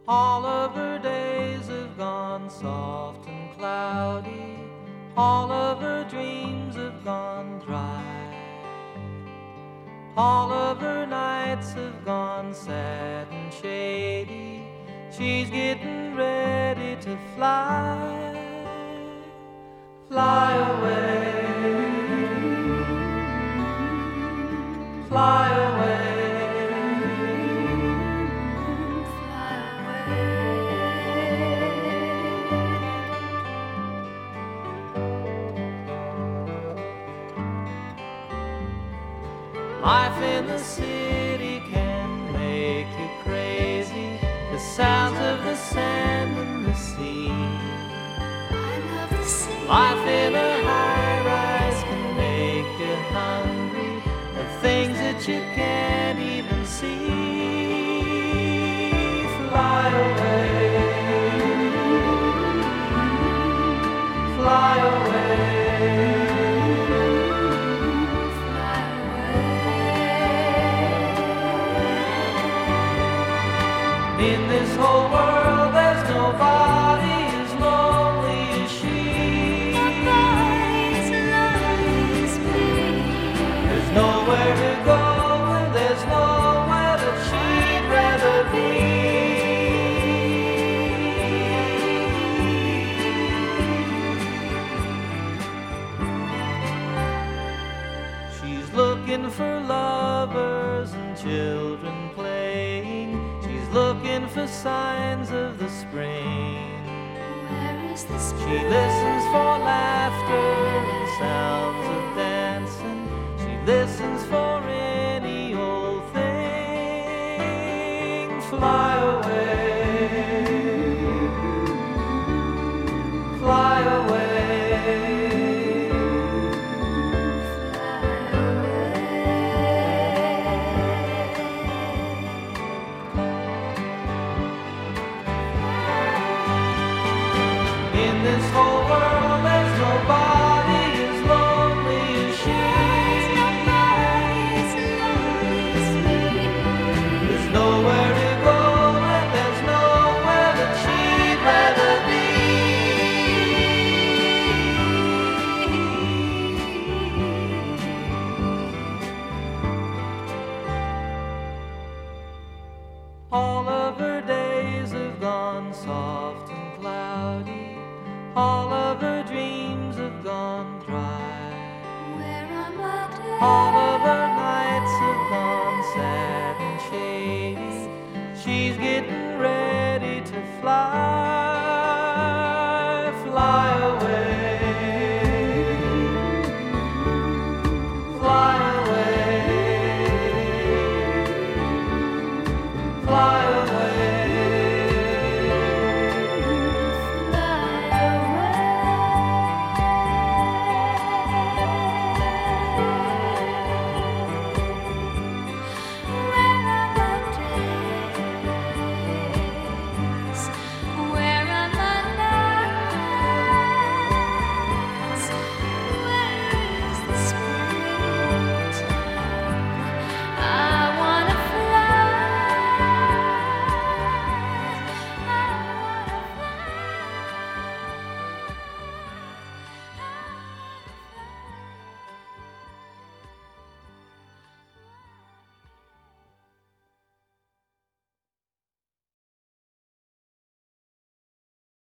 All of her days have gone soft and cloudy. All of her dreams have gone dry. All of her nights have gone sad and shady. She's getting ready to fly. Fly away. Fly away. Life in the city can make you crazy. The sounds of the sand and the sea. I love the sea. Life in a high-rise can make you hungry. The things that you can't even see. Fly away. Fly away. In this whole world, there's nobody as lonely as she. Nobody's lonely as me. There's nowhere to go, and there's nowhere that she'd rather be. She's looking for lovers and children playing. Looking for signs of the spring. Where is the spring? She listens for laughter and sounds of dancing. She listens for any old thing. Fly away. Fly away. In this whole world, there's nobody as lonely as she. Nobody's lonely as me. There's nowhere to go, and there's nowhere that she'd rather be. All of her days have gone soft and cloudy. All of her dreams have gone dry. Where are my days? All